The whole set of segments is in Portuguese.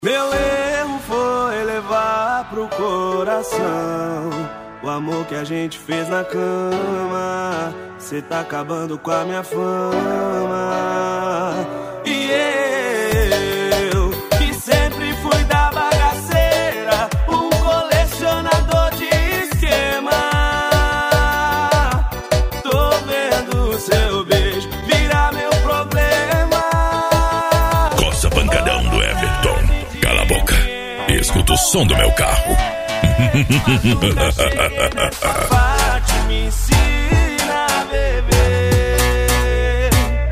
Meu erro foi levar pro coração o amor que a gente fez na cama. Cê tá acabando com a minha fama. E eu, que sempre fui da bagaceira, um colecionador de esquema. Tô vendo seu beijo virar meu problema. Coça pancadão do Everton. Cala a boca e escuta o som do meu carro. Parte me ensina a beber.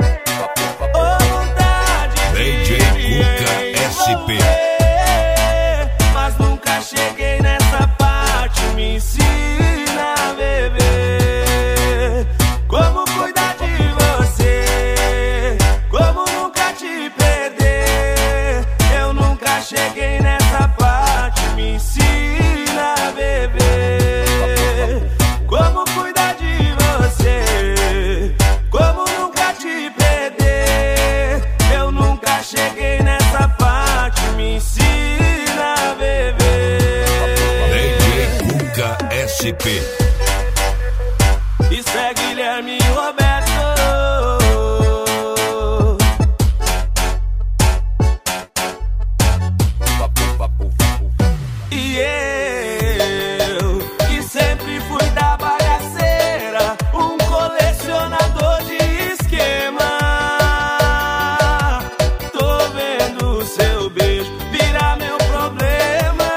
Vontade DJ Cuca SP. Mas nunca cheguei nessa parte. Me ensina a beber. Como cuidar de você, como nunca te perder. Eu nunca cheguei nessa parte. Me ensina a beber. Como cuidar de você, como nunca te perder. Eu nunca cheguei nessa parte. Me ensina a beber. DJ Cuca SP. Isso é Guilherme e Roberto. E eu, que sempre fui da bagaceira, um colecionador de esquema. Tô vendo seu beijo virar meu problema.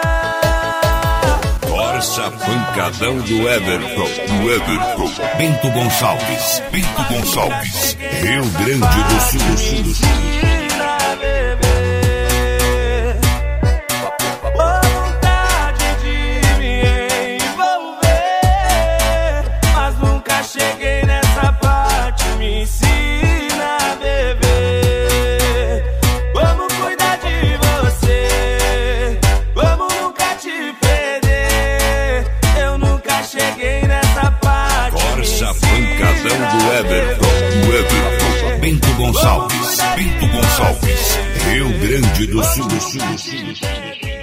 Corsa pancadão do Everton. Bento Gonçalves. Rio Grande do Sul. Ensina a beber. Vontade de me envolver, mas nunca cheguei nessa parte. Me ensina a beber. Como cuidar de você, como nunca te perder. Eu nunca cheguei nessa parte. Corsa pancadão do Everton. Bento Gonçalves. Rio Grande do Sul.